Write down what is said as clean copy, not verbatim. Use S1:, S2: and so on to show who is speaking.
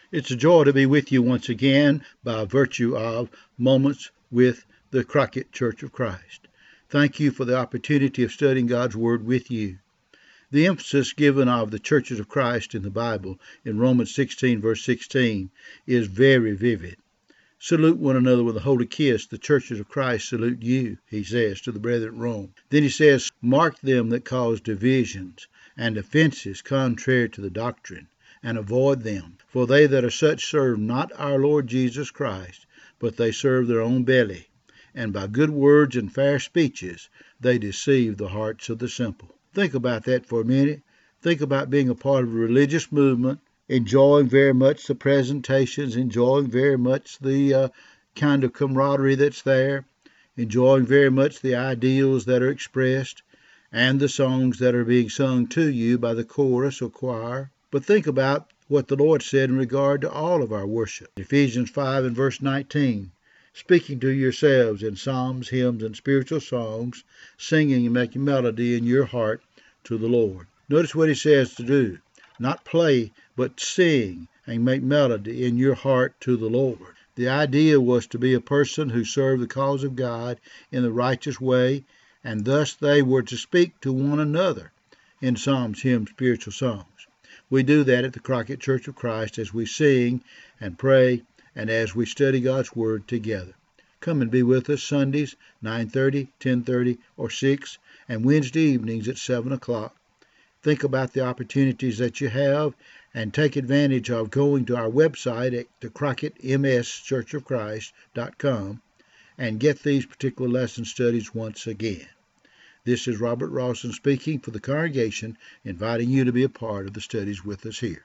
S1: It's a joy to be with you once again by virtue of Moments with the Crockett Church of Christ. Thank you for the opportunity of studying God's Word with you. The emphasis given of the churches of Christ in the Bible in Romans 16, verse 16, is very vivid. Salute one another with a holy kiss. The churches of Christ salute you, he says to the brethren at Rome. Then he says, mark them that cause divisions and offenses contrary to the doctrine, and avoid them. For they that are such serve not our Lord Jesus Christ, but they serve their own belly. And by good words and fair speeches they deceive the hearts of the simple. Think about that for a minute. Think about being a part of a religious movement, enjoying very much the presentations, enjoying very much the kind of camaraderie that's there, enjoying very much the ideals that are expressed, and the songs that are being sung to you by the chorus or choir. But think about what the Lord said in regard to all of our worship. Ephesians 5 and verse 19, speaking to yourselves in psalms, hymns, and spiritual songs, singing and making melody in your heart to the Lord. Notice what he says to do. Not play, but sing and make melody in your heart to the Lord. The idea was to be a person who served the cause of God in the righteous way, and thus they were to speak to one another in psalms, hymns, spiritual songs. We do that at the Crockett Church of Christ as we sing and pray and as we study God's Word together. Come and be with us Sundays, 9:30, 10:30, or 6, and Wednesday evenings at 7 o'clock. Think about the opportunities that you have and take advantage of going to our website at thecrockettmschurchofchrist.com and get these particular lesson studies once again. This is Robert Rawson speaking for the congregation, inviting you to be a part of the studies with us here.